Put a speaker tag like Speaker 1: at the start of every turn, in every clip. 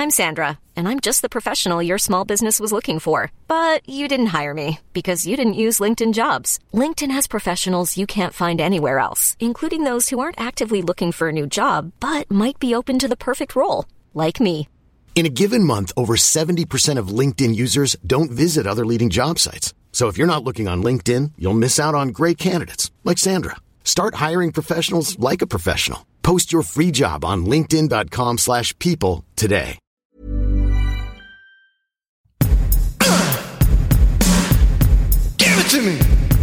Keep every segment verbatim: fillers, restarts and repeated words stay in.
Speaker 1: I'm Sandra, and I'm just the professional your small business was looking for. But you didn't hire me because you didn't use LinkedIn Jobs. LinkedIn has professionals you can't find anywhere else, including those who aren't actively looking for a new job, but might be open to the perfect role, like me.
Speaker 2: In a given month, over seventy percent of LinkedIn users don't visit other leading job sites. So if you're not looking on LinkedIn, you'll miss out on great candidates like Sandra. Start hiring professionals like a professional. Post your free job on linkedin.com slash people today.
Speaker 3: Give it to me.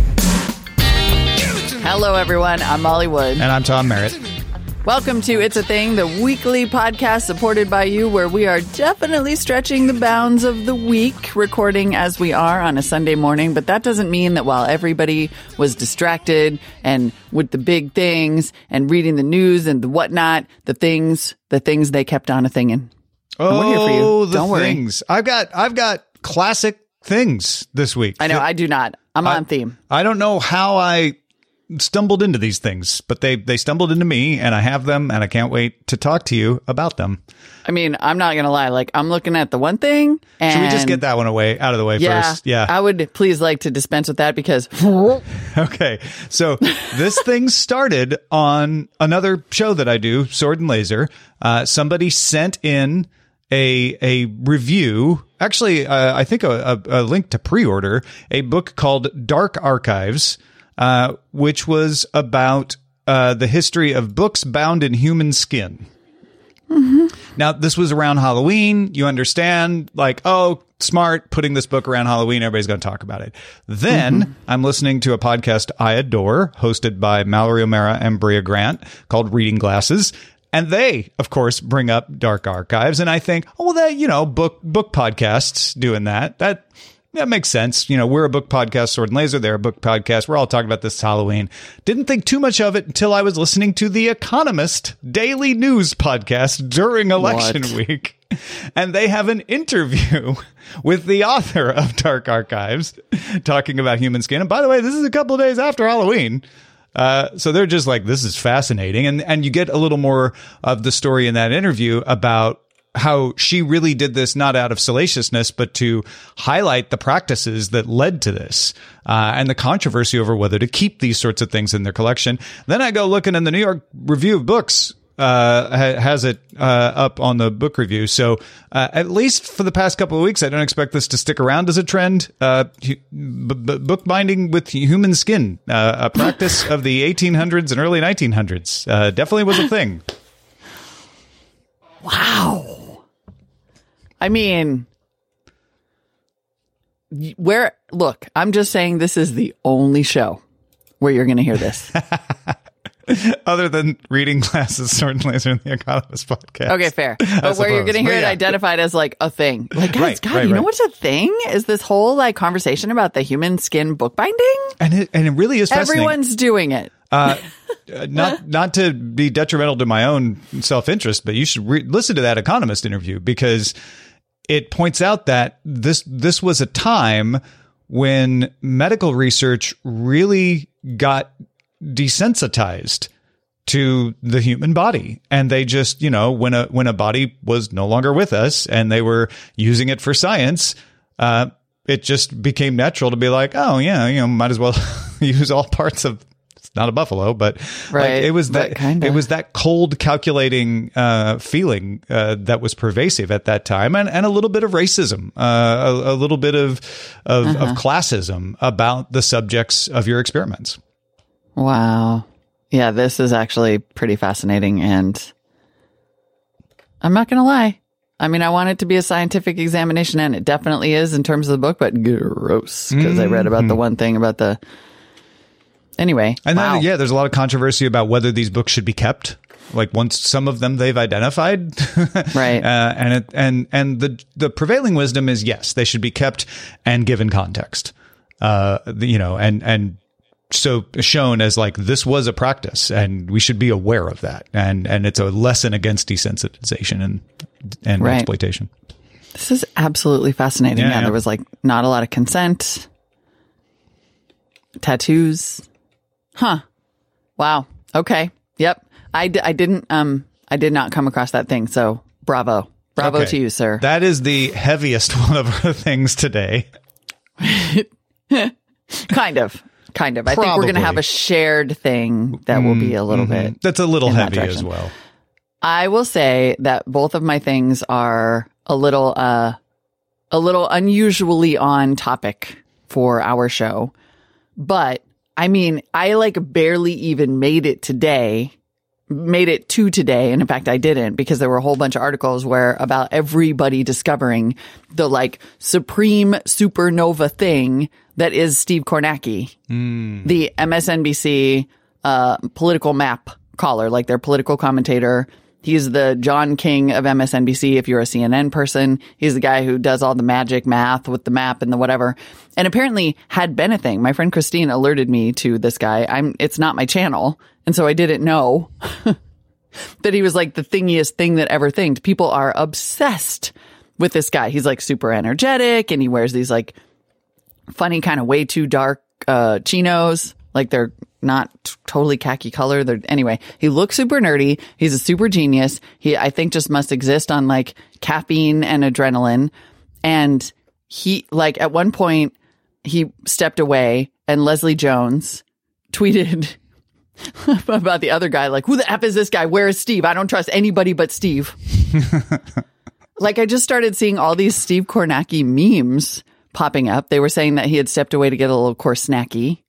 Speaker 3: Give it to me.
Speaker 4: Hello, everyone. I'm Molly Wood.
Speaker 5: And I'm Tom Merritt.
Speaker 4: Welcome to It's a Thing, the weekly podcast supported by you, where we are definitely stretching the bounds of the week, recording as we are on a Sunday morning. But that doesn't mean that while everybody was distracted and with the big things and reading the news and the whatnot, the things, the things they kept on a thingin'.
Speaker 5: Oh,
Speaker 4: we're here for you.
Speaker 5: the
Speaker 4: Don't worry.
Speaker 5: things. I've got, I've got classic things this week.
Speaker 4: I know, I do not. I'm
Speaker 5: I,
Speaker 4: on theme.
Speaker 5: I don't know how I stumbled into these things, but they, they stumbled into me, and I have them, and I can't wait to talk to you about them.
Speaker 4: I mean, I'm not going to lie. Like, I'm looking at the one thing. And
Speaker 5: Should we just get that one away out of the way
Speaker 4: yeah,
Speaker 5: first? Yeah.
Speaker 4: I would please like to dispense with that because.
Speaker 5: Okay. So this thing started on another show that I do, Sword and Laser. Uh, somebody sent in a a review, actually, uh, I think a, a, a link to pre-order, a book called Dark Archives, uh, which was about uh, the history of books bound in human skin. Mm-hmm. Now, this was around Halloween. You understand, like, oh, smart, putting this book around Halloween. Everybody's going to talk about it. Then mm-hmm. I'm listening to a podcast I adore, hosted by Mallory O'Mara and Bria Grant, called Reading Glasses. And they, of course, bring up Dark Archives. And I think, oh, well, that, you know, book book podcasts doing that. That that makes sense. You know, we're a book podcast, Sword and Laser. They're a book podcast. We're all talking about this Halloween. Didn't think too much of it until I was listening to The Economist daily news podcast during election
Speaker 4: What?
Speaker 5: week. And they have an interview with the author of Dark Archives talking about human skin. And by the way, this is a couple of days after Halloween. Uh, so they're just like, this is fascinating. And, and you get a little more of the story in that interview about how she really did this not out of salaciousness, but to highlight the practices that led to this, uh, and the controversy over whether to keep these sorts of things in their collection. Then I go looking in the New York Review of Books, uh, ha- has it, uh, up on the book review. So, uh, at least for the past couple of weeks, I don't expect this to stick around as a trend. Uh, b- b- bookbinding with human skin, uh, a practice of the eighteen hundreds and early nineteen hundreds, uh, definitely was a thing.
Speaker 4: Wow. I mean, where, look, I'm just saying this is the only show where you're going to hear this.
Speaker 5: Other than Reading Glasses, Sword and Laser, and The Economist podcast.
Speaker 4: Okay, fair. But where you're going to hear it
Speaker 5: yeah.
Speaker 4: identified as like a thing. Like, guys,
Speaker 5: Right,
Speaker 4: God,
Speaker 5: right,
Speaker 4: you know
Speaker 5: right.
Speaker 4: what's a thing? Is this whole like conversation about the human skin bookbinding?
Speaker 5: And it, and it really is fascinating.
Speaker 4: Everyone's doing it.
Speaker 5: Uh, not not to be detrimental to my own self-interest, but you should re- listen to that Economist interview, because it points out that this this was a time when medical research really got desensitized to the human body. And they just, you know, when a when a body was no longer with us and they were using it for science, uh, it just became natural to be like, oh, yeah, you know, might as well use all parts of. Not a buffalo, but
Speaker 4: Right,
Speaker 5: like it was
Speaker 4: but
Speaker 5: that
Speaker 4: kinda.
Speaker 5: it was that cold, calculating uh, feeling uh, that was pervasive at that time, and, and a little bit of racism, uh, a, a little bit of of,
Speaker 4: Uh-huh.
Speaker 5: of classism about the subjects of your experiments.
Speaker 4: Wow. Yeah, this is actually pretty fascinating. And I'm not going to lie. I mean, I want it to be a scientific examination, and it definitely is in terms of the book, but gross, because I read about the one thing about the. Anyway.
Speaker 5: And
Speaker 4: wow.
Speaker 5: then, yeah, there's a lot of controversy about whether these books should be kept. Like, once some of them they've identified,
Speaker 4: Right.
Speaker 5: Uh, and it, and and the the prevailing wisdom is yes, they should be kept and given context. Uh, you know, and and so shown as like this was a practice, and we should be aware of that, and and it's a lesson against desensitization and and
Speaker 4: Right.
Speaker 5: exploitation.
Speaker 4: This is absolutely fascinating.
Speaker 5: Yeah,
Speaker 4: Yeah,
Speaker 5: yeah.
Speaker 4: there was like not a lot of consent. Tattoos. Huh. Wow. Okay. Yep. I, d- I didn't, um, I did not come across that thing. So bravo. Bravo Bravo
Speaker 5: Okay.
Speaker 4: to you, sir.
Speaker 5: That is the heaviest one of our things today.
Speaker 4: Kind of. Kind of. I think we're going to
Speaker 5: Probably.
Speaker 4: have a shared thing that will be a little bit.
Speaker 5: That's a little
Speaker 4: in that
Speaker 5: heavy as
Speaker 4: direction.
Speaker 5: well.
Speaker 4: I will say that both of my things are a little, uh, a little unusually on topic for our show. But I mean, I like barely even made it today, made it to today. And in fact, I didn't, because there were a whole bunch of articles where about everybody discovering the like supreme supernova thing that is Steve Kornacki,
Speaker 5: Mm.
Speaker 4: the M S N B C uh, political map caller, like their political commentator. He's the John King of M S N B C if you're a C N N person. He's the guy who does all the magic math with the map and the whatever. And apparently had been a thing. My friend Christine alerted me to this guy. I'm it's not my channel. And so I didn't know that he was like the thingiest thing that ever thinged. People are obsessed with this guy. He's like super energetic and he wears these like funny kind of way too dark uh chinos. Like they're not t- totally khaki color. They're anyway, he looks super nerdy. He's a super genius. He, I think, just must exist on like caffeine and adrenaline. And he, like, at one point, he stepped away and Leslie Jones tweeted about the other guy, like, who the F is this guy? Where is Steve? I don't trust anybody but Steve. Like, I just started seeing all these Steve Kornacki memes popping up. They were saying that he had stepped away to get a little course snacky.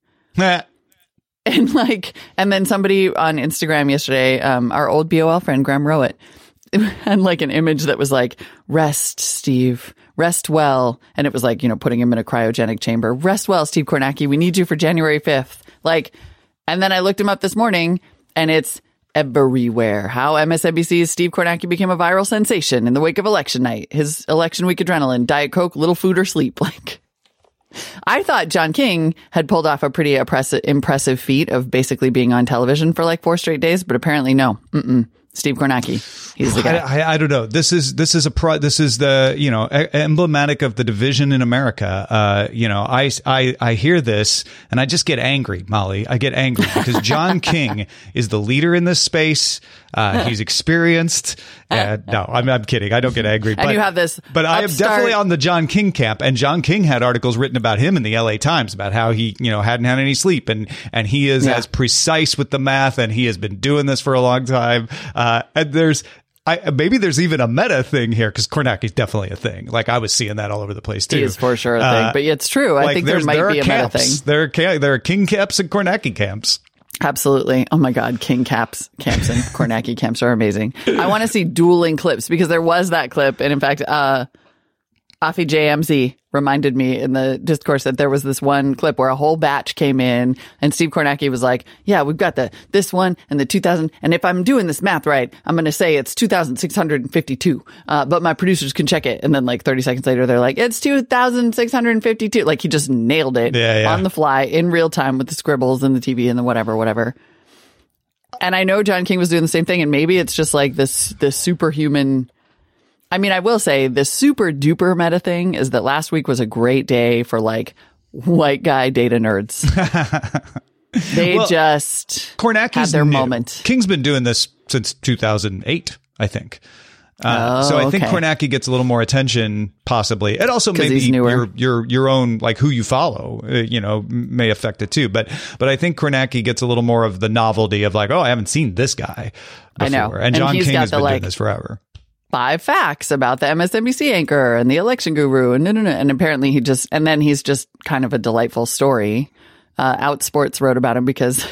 Speaker 4: And like, and then somebody on Instagram yesterday, um, our old B O L friend, Graham Rowett, had like an image that was like, rest, Steve, rest well. And it was like, you know, putting him in a cryogenic chamber. Rest well, Steve Kornacki. We need you for January fifth. Like, and then I looked him up this morning and it's everywhere. How M S N B C's Steve Kornacki became a viral sensation in the wake of election night. His election week adrenaline, Diet Coke, little food or sleep. Like, I thought John King had pulled off a pretty oppressive, impressive feat of basically being on television for like four straight days, but apparently no. Mm-mm. Steve Kornacki, he's the guy.
Speaker 5: I, I, I don't know. This is this is a pro, this is the you know e- emblematic of the division in America. Uh, you know, I, I I hear this and I just get angry, Molly. I get angry because John King is the leader in this space. Uh, he's experienced. Uh, no, I'm I'm kidding. I don't get angry. But
Speaker 4: and you have this,
Speaker 5: but I am
Speaker 4: upstart-
Speaker 5: definitely on the John King camp. And John King had articles written about him in the L A Times about how he you know hadn't had any sleep and and he is
Speaker 4: Yeah.
Speaker 5: as precise with the math and he has been doing this for a long time. Uh, and there's, I maybe there's even a meta thing here because Kornacki's definitely a thing. Like I was seeing that all over the place too.
Speaker 4: He is for sure a thing,
Speaker 5: Uh,
Speaker 4: but it's true. I
Speaker 5: like,
Speaker 4: think there
Speaker 5: there's-
Speaker 4: might
Speaker 5: there
Speaker 4: be
Speaker 5: are
Speaker 4: a meta
Speaker 5: camps.
Speaker 4: thing.
Speaker 5: There are ca- there are King camps and Kornacki camps.
Speaker 4: Absolutely. Oh my God. King caps, camps and Kornacki camps are amazing. I want to see dueling clips because there was that clip. And in fact, uh, Afi J M Z reminded me in the discourse that there was this one clip where a whole batch came in and Steve Kornacki was like, yeah, we've got the, this one and the two thousand. And if I'm doing this math right, I'm going to say it's two thousand six hundred fifty-two. Uh, but my producers can check it. And then like thirty seconds later, they're like, it's two thousand six hundred fifty-two. Like he just nailed it
Speaker 5: Yeah, yeah.
Speaker 4: on the fly in real time with the scribbles and the T V and the whatever, whatever. And I know John King was doing the same thing. And maybe it's just like this, this superhuman. I mean, I will say the super duper meta thing is that last week was a great day for like white guy data nerds. They
Speaker 5: Well,
Speaker 4: just
Speaker 5: Kornacki's
Speaker 4: had their
Speaker 5: new.
Speaker 4: moment.
Speaker 5: King's been doing this since two thousand eight, I think. Uh,
Speaker 4: Oh,
Speaker 5: so I think
Speaker 4: okay.
Speaker 5: Kornacki gets a little more attention, possibly. And also
Speaker 4: 'Cause
Speaker 5: maybe
Speaker 4: he's newer.
Speaker 5: your your your own like who you follow, uh, you know, m- may affect it too. But but I think Kornacki gets a little more of the novelty of like, oh, I haven't seen this guy before.
Speaker 4: I know.
Speaker 5: And
Speaker 4: And
Speaker 5: John
Speaker 4: he's
Speaker 5: King
Speaker 4: got
Speaker 5: has
Speaker 4: the,
Speaker 5: been
Speaker 4: like,
Speaker 5: doing this forever.
Speaker 4: Five facts about the M S N B C anchor and the election guru and no, no, no. And apparently he just, and then he's just kind of a delightful story. Uh, Outsports wrote about him because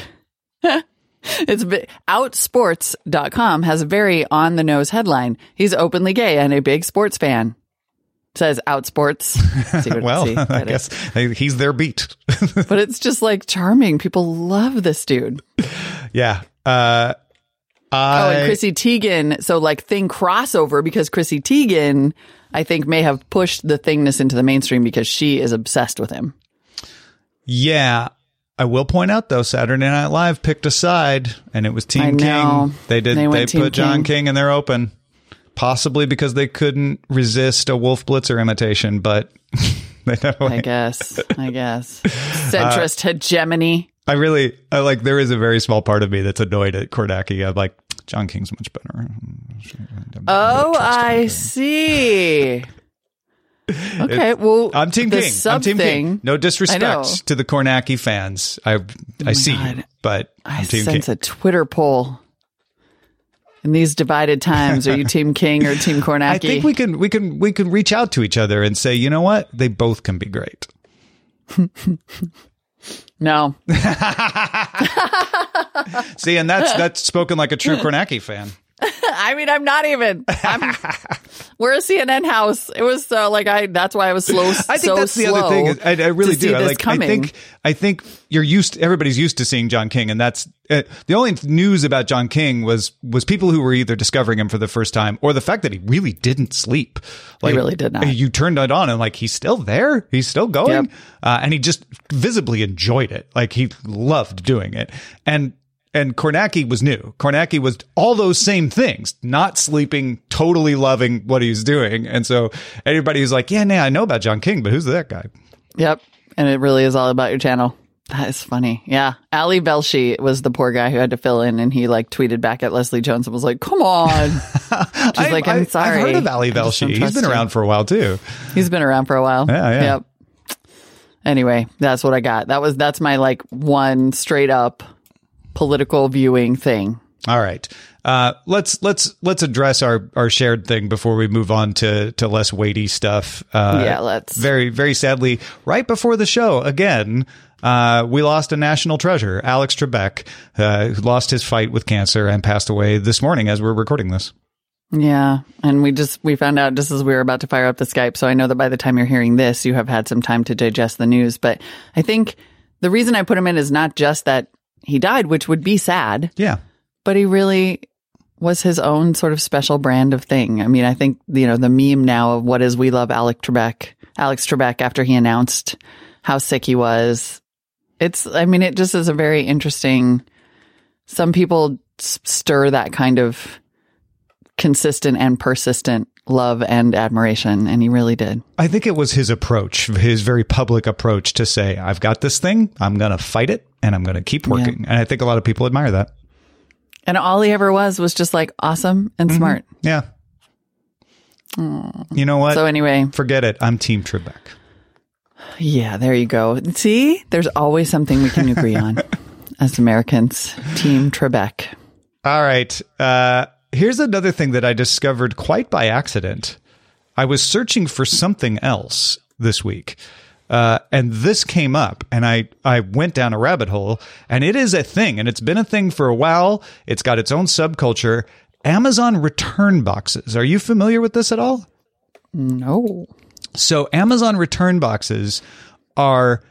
Speaker 4: it's bi- outsports dot com has a very on the nose headline. He's openly gay and a big sports fan. Says Outsports. See what-
Speaker 5: Well,
Speaker 4: see,
Speaker 5: I
Speaker 4: get it?
Speaker 5: guess he's their beat.
Speaker 4: But it's just like charming. People love this dude.
Speaker 5: Yeah. Uh,
Speaker 4: Oh,
Speaker 5: I,
Speaker 4: and Chrissy Teigen. So like thing crossover because Chrissy Teigen, I think, may have pushed the thingness into the mainstream because she is obsessed with him.
Speaker 5: Yeah. I will point out though, Saturday Night Live picked a side, and it was Team
Speaker 4: I know.
Speaker 5: King. They did.
Speaker 4: They
Speaker 5: They,
Speaker 4: went Team
Speaker 5: put John
Speaker 4: King.
Speaker 5: King in their open, possibly because they couldn't resist a Wolf Blitzer imitation. But they never.
Speaker 4: I guess. I guess. Centrist hegemony.
Speaker 5: I really, I like. There is a very small part of me that's annoyed at Kornacki. I'm like, John King's much better.
Speaker 4: Oh, I see. Okay, well,
Speaker 5: I'm Team
Speaker 4: the
Speaker 5: King.
Speaker 4: sub
Speaker 5: I'm Team
Speaker 4: thing,
Speaker 5: King. No
Speaker 4: I know.
Speaker 5: disrespect to the Kornacki fans. I I see
Speaker 4: God.
Speaker 5: you, but I'm
Speaker 4: I
Speaker 5: Team
Speaker 4: sense
Speaker 5: King.
Speaker 4: a Twitter poll. In these divided times, are you Team King or Team Kornacki?
Speaker 5: I think we can we can we can reach out to each other and say, you know what? They both can be great.
Speaker 4: No.
Speaker 5: See, and that's that's spoken like a true Kornacki fan.
Speaker 4: I mean, I'm not even. I'm, we're a C N N house. It was uh, like I. That's why I was slow.
Speaker 5: I think
Speaker 4: so
Speaker 5: that's the
Speaker 4: slow
Speaker 5: other thing. Is, I, I really
Speaker 4: to
Speaker 5: do.
Speaker 4: see
Speaker 5: I
Speaker 4: this
Speaker 5: like.
Speaker 4: coming.
Speaker 5: I think. I think you're used. Everybody's used to seeing John King, and that's uh, the only news about John King was was people who were either discovering him for the first time or the fact that he really didn't sleep. Like,
Speaker 4: He really did not.
Speaker 5: You turned it on, and like he's still there. He's still going,
Speaker 4: Yep.
Speaker 5: uh, and he just visibly enjoyed it. Like he loved doing it, and. And Kornacki was new. Kornacki was all those same things, not sleeping, totally loving what he was doing. And so everybody was like, yeah, nah, I know about John King, but who's that guy?
Speaker 4: Yep, and it really is all about your channel. That is funny. Yeah, Ali Belshi was the poor guy who had to fill in, and he like tweeted back at Leslie Jones and was like, "Come on." She's like, "I'm sorry."
Speaker 5: I've heard of Ali
Speaker 4: I just don't
Speaker 5: Belshi. He's
Speaker 4: trust
Speaker 5: been
Speaker 4: you.
Speaker 5: around for a while too.
Speaker 4: He's been around for a while.
Speaker 5: Yeah, yeah.
Speaker 4: Yep. Anyway, that's what I got. That was that's my like one straight up political viewing thing.
Speaker 5: All right. Uh, let's let's let's address our, our shared thing before we move on to, to less weighty stuff. Uh,
Speaker 4: Yeah, let's.
Speaker 5: Very, very sadly, right before the show, again, uh, we lost a national treasure, Alex Trebek, uh, who lost his fight with cancer and passed away this morning as we're recording this.
Speaker 4: Yeah, and we just we found out just as we were about to fire up the Skype. So I know that by the time you're hearing this, you have had some time to digest the news. But I think the reason I put him in is not just that he died, which would be sad.
Speaker 5: Yeah.
Speaker 4: But he really was his own sort of special brand of thing. I mean, I think, you know, the meme now of what is We Love Alex Trebek, Alex Trebek after he announced how sick he was. It's, I mean, it just is a very interesting, some people s- stir that kind of consistent and persistent love and admiration. And he really did.
Speaker 5: I think it was his approach, his very public approach to say, I've got this thing, I'm going to fight it, and I'm going to keep working.
Speaker 4: Yeah.
Speaker 5: And I think a lot of people admire that.
Speaker 4: And all he ever was was just like awesome and smart.
Speaker 5: Yeah. You know what?
Speaker 4: So anyway,
Speaker 5: Forget it. I'm Team Trebek.
Speaker 4: yeah, there you go. See, there's always something we can agree on as Americans. Team Trebek.
Speaker 5: All right. Uh, here's another thing that I discovered quite by accident. I was searching for something else this week. Uh, and this came up, and I, I went down a rabbit hole, and it is a thing, and it's been a thing for a while. It's got its own subculture. Amazon return boxes. Are you familiar with this at all?
Speaker 4: No.
Speaker 5: So Amazon return boxes are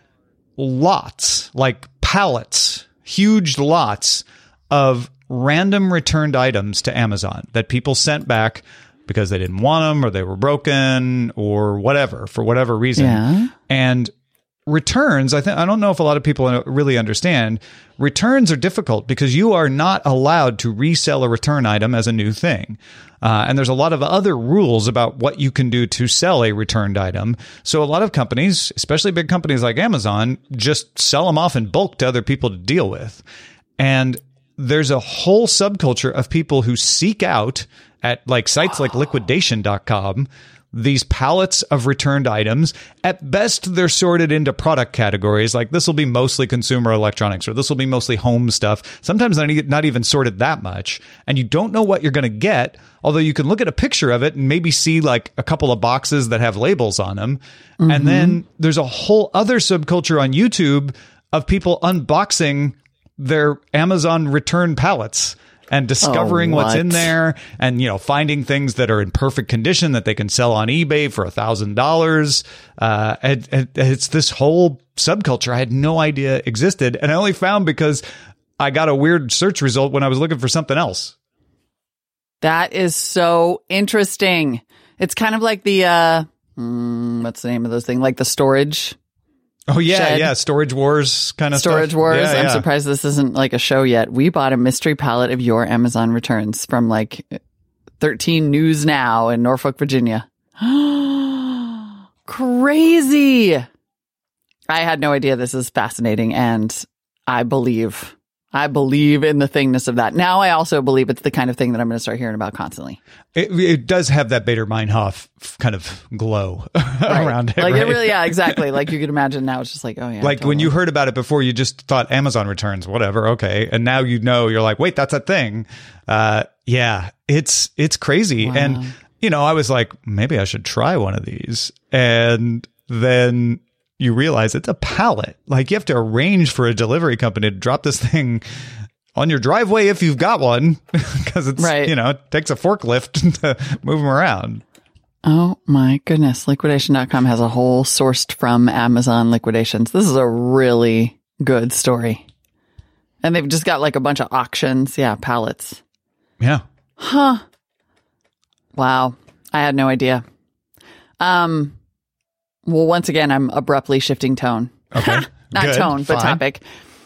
Speaker 5: lots, like pallets, huge lots of random returned items to Amazon that people sent back because they didn't want them or they were broken or whatever, for whatever reason.
Speaker 4: Yeah.
Speaker 5: And returns, I think, I don't know if a lot of people really understand, returns are difficult because you are not allowed to resell a return item as a new thing. Uh, and there's a lot of other rules about what you can do to sell a returned item. So a lot of companies, especially big companies like Amazon, just sell them off in bulk to other people to deal with. And there's a whole subculture of people who seek out at like sites like liquidation dot com these pallets of returned items. At best, they're sorted into product categories. Like this will be mostly consumer electronics, or this will be mostly home stuff. Sometimes they're not even sorted that much. And you don't know what you're going to get, although you can look at a picture of it and maybe see like a couple of boxes that have labels on them. Mm-hmm. And then there's a whole other subculture on YouTube of people unboxing their Amazon return pallets and discovering
Speaker 4: oh, what?
Speaker 5: what's in there, and, you know, finding things that are in perfect condition that they can sell on eBay for a thousand dollars. Uh, and, and it's this whole subculture I had no idea existed. And I only found because I got a weird search result when I was looking for something else.
Speaker 4: That is so interesting. It's kind of like the, uh, mm, what's the name of those things? Like the storage.
Speaker 5: Oh, yeah,
Speaker 4: Shed.
Speaker 5: yeah. Storage Wars kind of
Speaker 4: Storage
Speaker 5: stuff.
Speaker 4: Wars.
Speaker 5: Yeah,
Speaker 4: I'm
Speaker 5: yeah.
Speaker 4: surprised this isn't like a show yet. We bought a mystery pallet of your Amazon returns from like thirteen News Now in Norfolk, Virginia. Crazy. I had no idea. This is fascinating. And I believe I believe in the thingness of that. Now I also believe it's the kind of thing that I'm going to start hearing about constantly.
Speaker 5: It, it does have that Bader Meinhof kind of glow
Speaker 4: Right.
Speaker 5: around it.
Speaker 4: Like
Speaker 5: right?
Speaker 4: it really, yeah, exactly. Like you could imagine now it's just like, oh yeah.
Speaker 5: Like
Speaker 4: totally.
Speaker 5: when you heard about it before, you just thought Amazon returns, whatever, okay. And now you know, you're like, wait, that's a thing. Uh, yeah, it's it's crazy.
Speaker 4: Wow.
Speaker 5: And, you know, I was like, maybe I should try one of these. And then you realize it's a pallet. Like you have to arrange for a delivery company to drop this thing on your driveway if you've got one, because it's,
Speaker 4: Right.
Speaker 5: you know, it takes a forklift to move them around.
Speaker 4: Oh my goodness. Liquidation dot com has a whole sourced from Amazon liquidations. This is a really good story. And they've just got like a bunch of auctions. Yeah, pallets.
Speaker 5: Yeah.
Speaker 4: Huh. Wow. I had no idea. Um, well, once again, I'm abruptly shifting tone.
Speaker 5: Okay.
Speaker 4: Not
Speaker 5: Good.
Speaker 4: tone, but
Speaker 5: Fine.
Speaker 4: topic.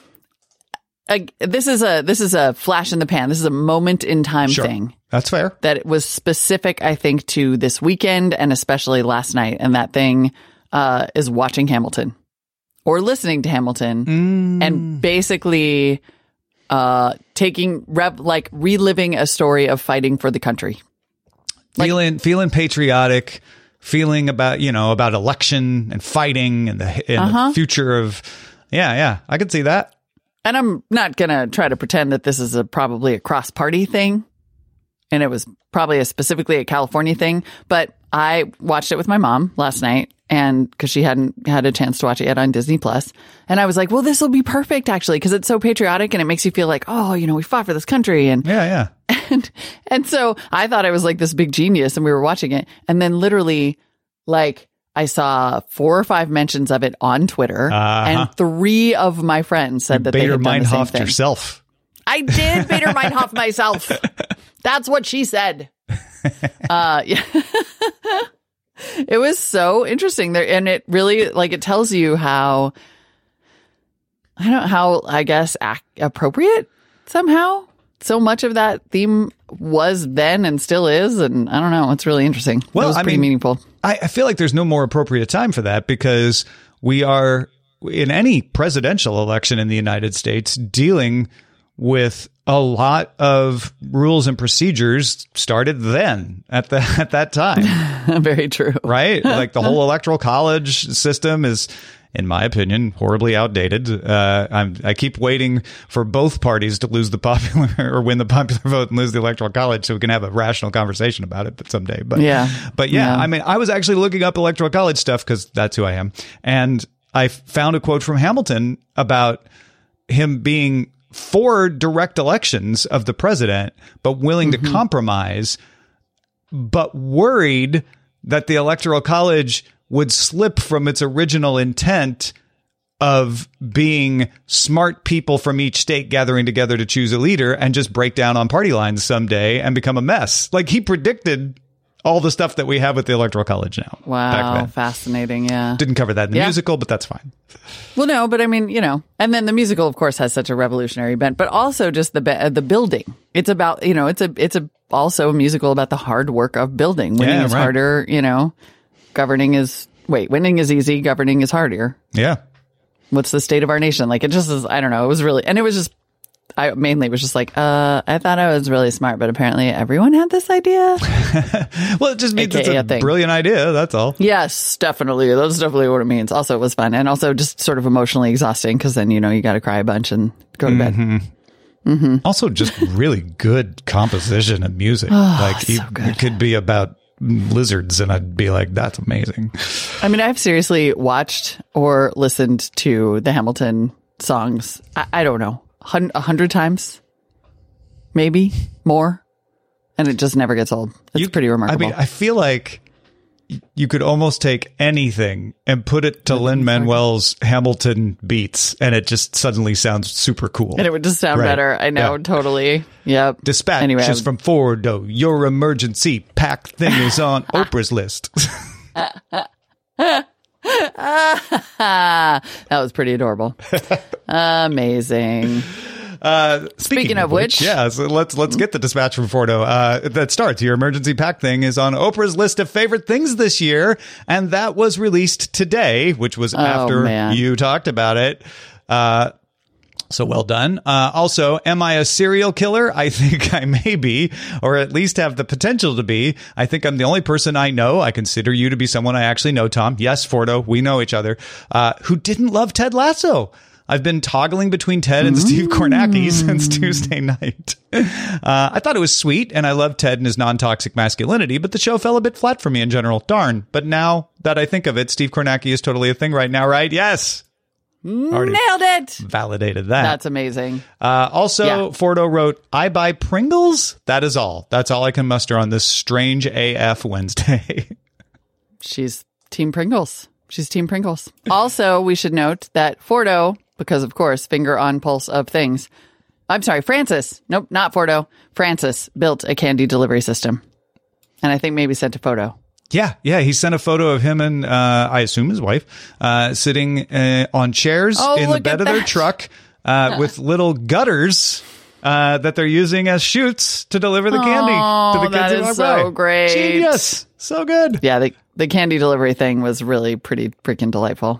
Speaker 4: Uh, this is a this is a flash in the pan. This is a moment in time
Speaker 5: Sure.
Speaker 4: thing
Speaker 5: That's fair.
Speaker 4: that it was specific, I think, to this weekend and especially last night. And that thing uh, is watching Hamilton or listening to Hamilton
Speaker 5: Mm.
Speaker 4: and basically uh, taking rev- like reliving a story of fighting for the country. Like-
Speaker 5: feeling feeling patriotic, feeling about, you know, about election and fighting and the, and
Speaker 4: Uh-huh.
Speaker 5: the future of, yeah, yeah, I can see that.
Speaker 4: And I'm not going to try to pretend that this is a probably a cross-party thing. And it was probably a specifically a California thing. But I watched it with my mom last night and because she hadn't had a chance to watch it yet on Disney Plus. And I was like, well, this will be perfect, actually, because it's so patriotic and it makes you feel like, oh, you know, we fought for this country. And,
Speaker 5: Yeah, yeah.
Speaker 4: and, and so I thought I was like this big genius and we were watching it. And then literally, like, I saw four or five mentions of it on Twitter,
Speaker 5: Uh-huh.
Speaker 4: and three of my friends said that they
Speaker 5: Bader
Speaker 4: had done the same
Speaker 5: Meinhof
Speaker 4: thing.
Speaker 5: yourself.
Speaker 4: I did Bader Meinhof myself. That's what she said. Uh, yeah. It was so interesting there, and it really like it tells you how I don't know how I guess ac- appropriate somehow so much of that theme was then and still is, and I don't know. It's really interesting.
Speaker 5: Well,
Speaker 4: it was
Speaker 5: I
Speaker 4: pretty
Speaker 5: mean,
Speaker 4: meaningful.
Speaker 5: I, I feel like there's no more appropriate time for that because we are in any presidential election in the United States dealing with a lot of rules and procedures started then at the at that time,
Speaker 4: Very true.
Speaker 5: right? Like the whole electoral college system is, in my opinion, horribly outdated. Uh, I'm, I keep waiting for both parties to lose the popular or win the popular vote and lose the electoral college so we can have a rational conversation about it someday. But
Speaker 4: Yeah.
Speaker 5: but yeah,
Speaker 4: Yeah.
Speaker 5: I mean, I was actually looking up electoral college stuff because that's who I am. And I found a quote from Hamilton about him being for direct elections of the president, but willing
Speaker 4: Mm-hmm.
Speaker 5: to compromise, but worried that the electoral college would slip from its original intent of being smart people from each state gathering together to choose a leader and just break down on party lines someday and become a mess. Like he predicted all the stuff that we have with the electoral college now. Back
Speaker 4: Wow,
Speaker 5: then.
Speaker 4: fascinating. Yeah.
Speaker 5: Didn't cover that in the
Speaker 4: Yeah.
Speaker 5: musical, but that's fine.
Speaker 4: Well, no, but I mean, you know, and then the musical, of course, has such a revolutionary bent, but also just the be- the building. It's about, you know, it's a it's a also a musical about the hard work of building. Winning
Speaker 5: Yeah,
Speaker 4: is
Speaker 5: right.
Speaker 4: harder, you know. Governing is wait, winning is easy. Governing is harder.
Speaker 5: Yeah.
Speaker 4: What's the state of our nation? Like it just is. I don't know. It was really, and it was just. I mainly was just like, uh, I thought I was really smart, but apparently everyone had this idea.
Speaker 5: Well, it just means
Speaker 4: A K A
Speaker 5: it's a
Speaker 4: a thing.
Speaker 5: brilliant idea. That's all.
Speaker 4: Yes, definitely. That's definitely what it means. Also, it was fun and also just sort of emotionally exhausting because then, you know, you got to cry a bunch and go to bed.
Speaker 5: Also, just really good composition and music. like you, it could be about lizards, and I'd be like, "That's amazing."
Speaker 4: I mean, I've seriously watched or listened to the Hamilton songs. I, I don't know, hun- a hundred times, maybe more, and it just never gets old. It's
Speaker 5: You-
Speaker 4: pretty remarkable.
Speaker 5: I mean, I feel like you could almost take anything and put it to Lin Manuel's Hamilton beats, and it just suddenly sounds super cool.
Speaker 4: and it would just sound
Speaker 5: Right.
Speaker 4: better. I know,
Speaker 5: Yeah.
Speaker 4: totally. Yep.
Speaker 5: Dispatch
Speaker 4: Anyway, I
Speaker 5: is
Speaker 4: would-
Speaker 5: from Fordo. Your emergency pack thing is on Oprah's list.
Speaker 4: Ah, that was pretty adorable. Amazing.
Speaker 5: Uh, speaking,
Speaker 4: Speaking of which-
Speaker 5: yeah, so let's let's get the dispatch from Fordo. Uh, that starts. Your emergency pack thing is on Oprah's list of favorite things this year, and that was released today, which was after
Speaker 4: man.
Speaker 5: you talked about it. Uh, So well done. Uh, also, am I a serial killer? I think I may be, or at least have the potential to be. I think I'm the only person I know. I consider you to be someone I actually know, Tom. Yes, Fordo, we know each other, uh, who didn't love Ted Lasso. I've been toggling between Ted and Steve Kornacki since Tuesday night. Uh, I thought it was sweet, and I loved Ted and his non-toxic masculinity, but the show fell a bit flat for me in general. Darn. But now that I think of it, Steve Kornacki is totally a thing right now, right? Yes. Already
Speaker 4: Nailed it.
Speaker 5: Validated that.
Speaker 4: That's amazing.
Speaker 5: Uh, also,
Speaker 4: Yeah.
Speaker 5: Fordo wrote, I buy Pringles. That is all. That's all I can muster on this strange A F Wednesday.
Speaker 4: She's Team Pringles. She's Team Pringles. Also, we should note that Fordo, because of course, finger on pulse of things. I'm sorry, Francis. Nope, not Fordo. Francis built a candy delivery system. And I think maybe sent a photo.
Speaker 5: Yeah, yeah. He sent a photo of him and, uh, I assume his wife, uh, sitting uh, on chairs
Speaker 4: Oh,
Speaker 5: in the
Speaker 4: look
Speaker 5: bed
Speaker 4: at
Speaker 5: of their
Speaker 4: that.
Speaker 5: truck uh, with little gutters uh, that they're using as chutes to deliver the candy to the kids
Speaker 4: that
Speaker 5: who
Speaker 4: is
Speaker 5: walk
Speaker 4: so
Speaker 5: by.
Speaker 4: great.
Speaker 5: Genius. So good.
Speaker 4: Yeah, the, the candy delivery thing was really pretty freaking delightful.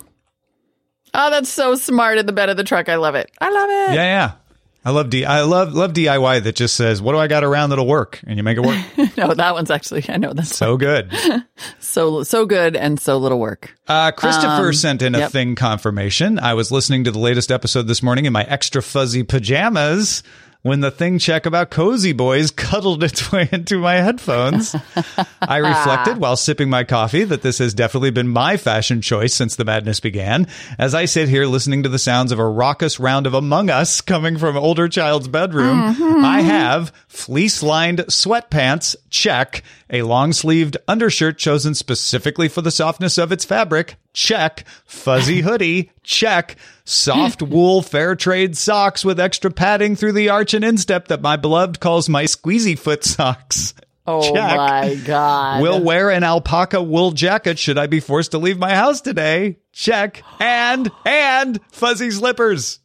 Speaker 4: Oh, that's so smart in the bed of the truck. I love it. I love it.
Speaker 5: Yeah, yeah. I love D. I love love D I Y that just says, "What do I got around that'll work?" and you make it work.
Speaker 4: No, that one's actually, I know that's
Speaker 5: So good.
Speaker 4: so so good and so little work.
Speaker 5: Uh, Christopher
Speaker 4: Um,
Speaker 5: sent in a
Speaker 4: yep.
Speaker 5: thing confirmation. I was listening to the latest episode this morning in my extra fuzzy pajamas when the thing check about Cozy Boys cuddled its way into my headphones. I reflected while sipping my coffee that this has definitely been my fashion choice since the madness began. As I sit here listening to the sounds of a raucous round of Among Us coming from older child's bedroom,
Speaker 4: Mm-hmm.
Speaker 5: I have fleece-lined sweatpants, check, a long-sleeved undershirt chosen specifically for the softness of its fabric, check, fuzzy hoodie, check, soft wool fair trade socks with extra padding through the arch and instep that my beloved calls my squeezy foot socks.
Speaker 4: Oh
Speaker 5: Check.
Speaker 4: my God.
Speaker 5: Will wear an alpaca wool jacket should I be forced to leave my house today. Check. And, and fuzzy slippers.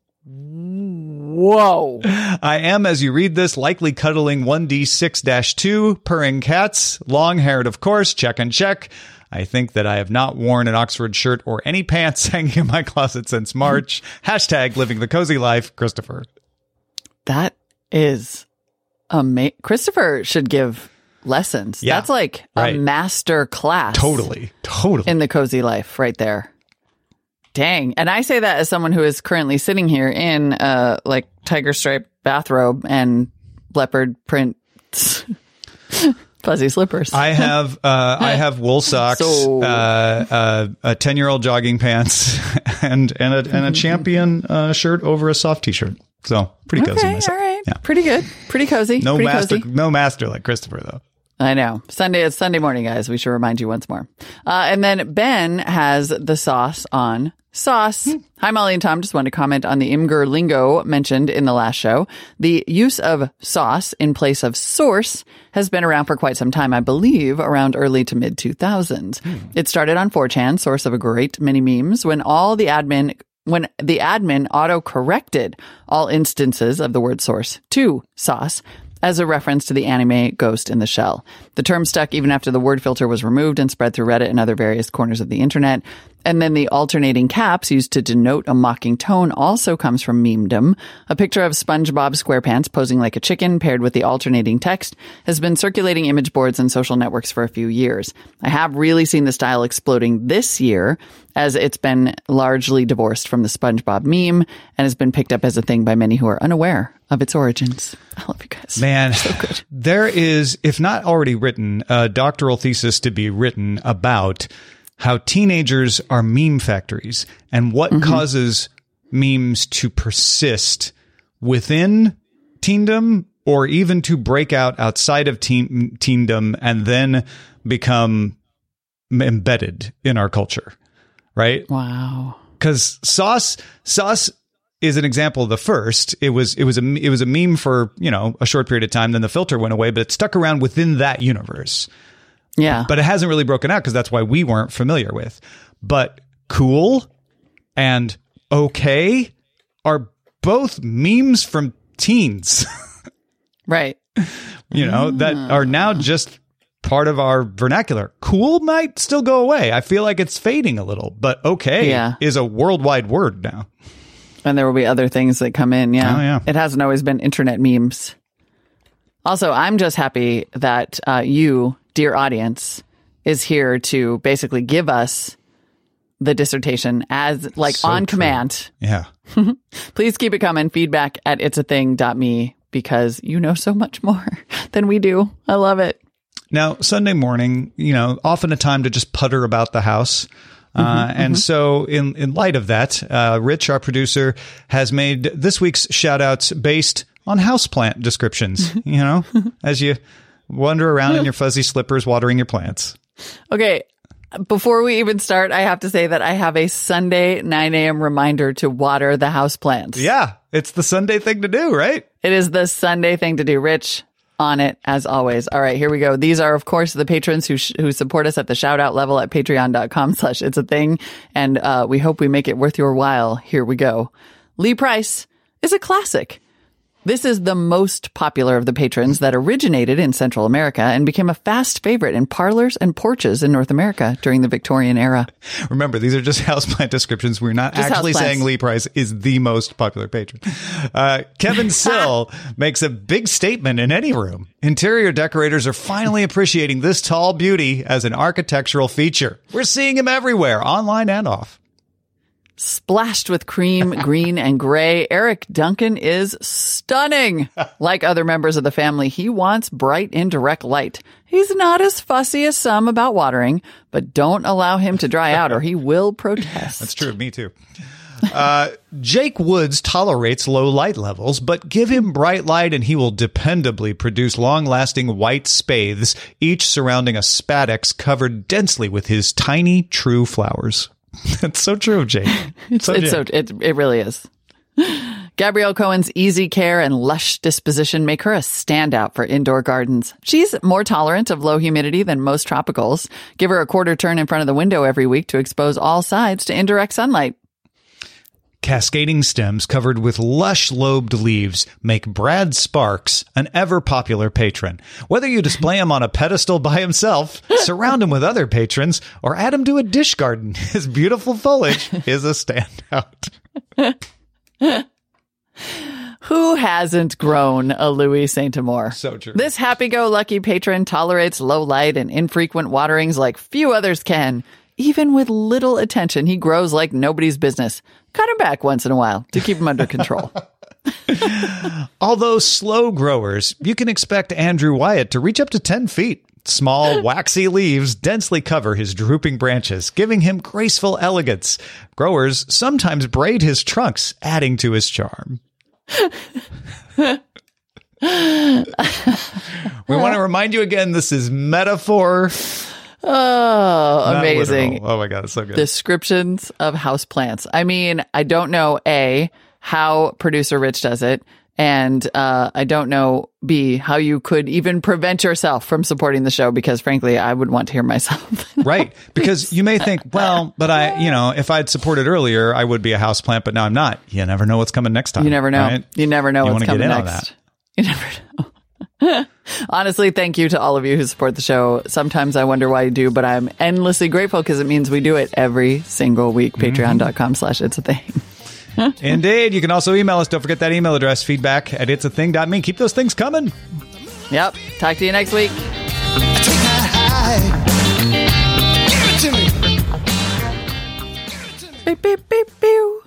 Speaker 4: Whoa.
Speaker 5: I am, as you read this, likely cuddling one D six dash two, purring cats, long-haired, of course, check and check. I think that I have not worn an Oxford shirt or any pants hanging in my closet since March. Hashtag living the cozy life, Christopher.
Speaker 4: That is amazing. Christopher should give lessons.
Speaker 5: Yeah,
Speaker 4: That's like
Speaker 5: right.
Speaker 4: a master class.
Speaker 5: Totally. Totally.
Speaker 4: In the cozy life right there. Dang. And I say that as someone who is currently sitting here in uh like tiger stripe bathrobe and leopard print fuzzy slippers.
Speaker 5: I have uh, I have wool socks,
Speaker 4: So-
Speaker 5: uh, uh, a ten year old jogging pants, and and a and a champion uh, shirt over a soft t shirt. So pretty cozy
Speaker 4: Okay,
Speaker 5: myself.
Speaker 4: all right.
Speaker 5: Yeah.
Speaker 4: Pretty good. Pretty cozy.
Speaker 5: No
Speaker 4: Pretty
Speaker 5: master,
Speaker 4: cozy.
Speaker 5: no master like Christopher though.
Speaker 4: I know. Sunday, it's Sunday morning, guys. We should remind you once more. Uh, and then Ben has the sauce on sauce. Hi, Molly and Tom. Just wanted to comment on the Imgur lingo mentioned in the last show. The use of sauce in place of source has been around for quite some time, I believe, around early to mid two thousands. It started on four chan, source of a great many memes, when all the admin when the admin auto-corrected all instances of the word source to sauce, as a reference to the anime Ghost in the Shell. The term stuck even after the word filter was removed and spread through Reddit and other various corners of the internet. And then the alternating caps used to denote a mocking tone also comes from memedom. A picture of SpongeBob SquarePants posing like a chicken paired with the alternating text has been circulating image boards and social networks for a few years. I have really seen the style exploding this year, as it's been largely divorced from the SpongeBob meme and has been picked up as a thing by many who are unaware of its origins. I love you guys.
Speaker 5: Man,
Speaker 4: So good.
Speaker 5: there is, if not already written, a doctoral thesis to be written about how teenagers are meme factories and what
Speaker 4: Mm-hmm.
Speaker 5: causes memes to persist within teendom or even to break out outside of teen, teendom and then become embedded in our culture, right?
Speaker 4: Wow.
Speaker 5: Because sauce, sauce is an example of the first. It was, it was a, it was a meme for, you know, a short period of time. Then the filter went away, but it stuck around within that universe.
Speaker 4: Yeah.
Speaker 5: But it hasn't really broken out because that's why we weren't familiar with. But cool and okay are both memes from teens,
Speaker 4: right.
Speaker 5: you know, that are now just part of our vernacular. Cool might still go away. I feel like it's fading a little, but okay
Speaker 4: Yeah.
Speaker 5: is a worldwide word now.
Speaker 4: And there will be other things that come in. Yeah.
Speaker 5: Oh, yeah.
Speaker 4: It hasn't always been internet memes. Also, I'm just happy that uh, you, dear audience, is here to basically give us the dissertation as like
Speaker 5: So
Speaker 4: on
Speaker 5: true.
Speaker 4: command.
Speaker 5: Yeah.
Speaker 4: Please keep it coming. Feedback at it's a thing dot me because you know so much more than we do. I love it.
Speaker 5: Now, Sunday morning, you know, often a time to just putter about the house. Uh,
Speaker 4: Mm-hmm,
Speaker 5: and mm-hmm. so in, in light of that, uh, Rich, our producer, has made this week's shout outs based on houseplant descriptions, you know, as you wander around in your fuzzy slippers watering your plants.
Speaker 4: Okay. Before we even start, I have to say that I have a Sunday nine a.m. reminder to water the house plants.
Speaker 5: Yeah, it's the Sunday thing to do, right?
Speaker 4: It is the Sunday thing to do. Rich, on it as always. All right, here we go. These are, of course, the patrons who sh- who support us at the shout out level at patreon.com slash it's a thing. And uh, we hope we make it worth your while. Here we go. Lee Price is a classic. This is the most popular of the patrons that originated in Central America and became a fast favorite in parlors and porches in North America during the Victorian era.
Speaker 5: Remember, these are just houseplant descriptions. We're not
Speaker 4: Just
Speaker 5: actually
Speaker 4: houseplants.
Speaker 5: saying Lee Price is the most popular patron. Uh, Kevin Sill makes a big statement in any room. Interior decorators are finally appreciating this tall beauty as an architectural feature. We're seeing him everywhere, online and off.
Speaker 4: Splashed with cream, green, and gray, Eric Duncan is stunning. Like other members of the family, he wants bright, indirect light. He's not as fussy as some about watering, but don't allow him to dry out or he will protest.
Speaker 5: That's true of me, too. Uh, Jake Woods tolerates low light levels, but give him bright light and he will dependably produce long-lasting white spathes, each surrounding a spadix covered densely with his tiny, true flowers. It's so true, Jake.
Speaker 4: It's
Speaker 5: so,
Speaker 4: it's so
Speaker 5: Jake.
Speaker 4: it it really is. Gabrielle Cohen's easy care and lush disposition make her a standout for indoor gardens. She's more tolerant of low humidity than most tropicals. Give her a quarter turn in front of the window every week to expose all sides to indirect sunlight.
Speaker 5: Cascading stems covered with lush lobed leaves make Brad Sparks an ever-popular patron. Whether you display him on a pedestal by himself, surround him with other patrons, or add him to a dish garden, his beautiful foliage is a standout.
Speaker 4: Who hasn't grown a Louis Saint-Amour?
Speaker 5: So true.
Speaker 4: This happy-go-lucky patron tolerates low light and infrequent waterings like few others can. Even with little attention, he grows like nobody's business. Cut him back once in a while to keep him under control.
Speaker 5: Although slow growers, you can expect Andrew Wyatt to reach up to ten feet. Small, waxy leaves densely cover his drooping branches, giving him graceful elegance. Growers sometimes braid his trunks, adding to his charm. We want to remind you again, this is metaphor.
Speaker 4: Oh,
Speaker 5: Not
Speaker 4: amazing.
Speaker 5: literal. Oh my God, it's so good.
Speaker 4: Descriptions of houseplants. I mean, I don't know, A, how producer Rich does it. And uh, I don't know, B, how you could even prevent yourself from supporting the show, because frankly, I would want to hear myself.
Speaker 5: Right. Because you may think, well, but I, you know, if I'd supported earlier, I would be a houseplant, but now I'm not. You never know what's coming next time.
Speaker 4: You never know.
Speaker 5: Right?
Speaker 4: You never know
Speaker 5: You
Speaker 4: what's
Speaker 5: wanna
Speaker 4: coming
Speaker 5: get in
Speaker 4: next.
Speaker 5: on that.
Speaker 4: You never know. Honestly, thank you to all of you who support the show. Sometimes I wonder why you do, but I'm endlessly grateful because it means we do it every single week.
Speaker 5: Mm-hmm.
Speaker 4: Patreon.com slash it's a thing.
Speaker 5: Indeed. You can also email us. Don't forget that email address, feedback at it's a thing dot me. Keep those things coming.
Speaker 4: Yep. Talk to you next week.
Speaker 3: Take that high. Give it to me.
Speaker 4: Beep, beep, beep, beep.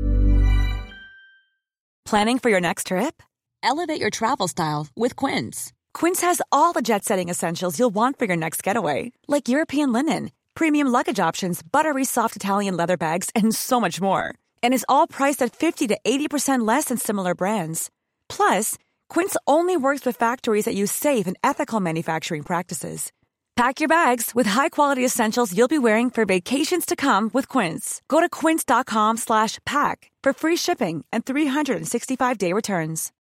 Speaker 6: Planning for your next trip? Elevate your travel style with Quince. Quince has all the jet-setting essentials you'll want for your next getaway, like European linen, premium luggage options, buttery soft Italian leather bags, and so much more. And is all priced at fifty to eighty percent less than similar brands. Plus, Quince only works with factories that use safe and ethical manufacturing practices. Pack your bags with high-quality essentials you'll be wearing for vacations to come with Quince. Go to quince.com slash pack for free shipping and three sixty-five day returns.